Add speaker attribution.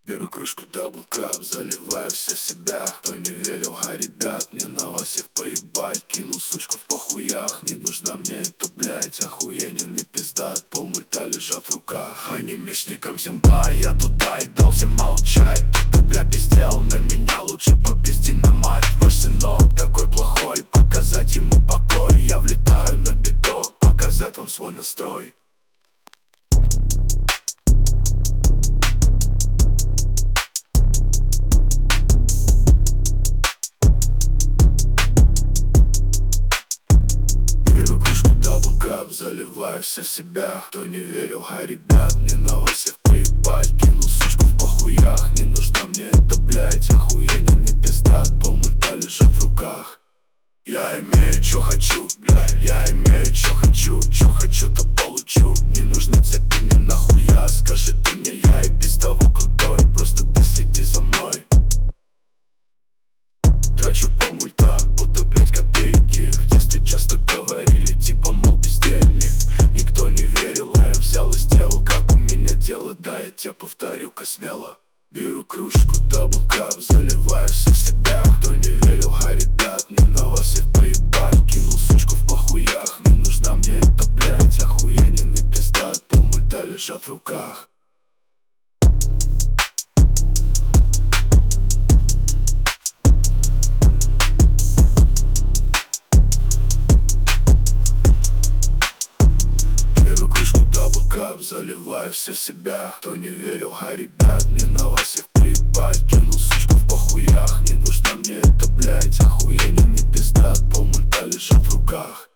Speaker 1: Беру кружку даблкап, заливаю все себя. Кто не верил, ребят, мне на вас всех поебать. Кинул сучку в похуях, не нужна мне это, блять. Охуенный пиздат, полмульта лежат в руках. Анимешникам земба, я туда и дал всем молчать. Ты, бля, пиздел на меня, лучше попизди на мать. Ваш сынок такой плохой, показать ему покой. Я влетаю на биток, показать вам свой настрой. Заливаю все в себя. Кто не верил, ребят, мне на вас всех поебать. Кинул сучку в похуях, не нужна мне это, блять. Охуенный пиздат, полмульта лежат в руках. Я имею, чё хочу, блядь. Я имею, чё хочу, то получу. Не нужны цепи мне нахуя. Скажи ты мне, я и без того крутой. Просто ты следи за мной. Трачу полмульта, будто, блять, копейки. В детстве часто говорили, типа, мол, бездельник. Никто не верил, а я взял и сделал, как у меня дело. Да, я тебя повторю-ка смело. Беру кружку даблкап, заливаю все в себя. Кто не верил, ребят, мне на вас всех поебать. Кинул сучку в похуях, не нужна мне это, блять. Охуенный пиздат, полмульта лежат в руках. Заливаю все в себя. Кто не верил, ребят, мне на вас всех поебать. Кинул сучку в похуях, не нужна мне это, блять. Охуенный пиздат, полмульта лежат в руках.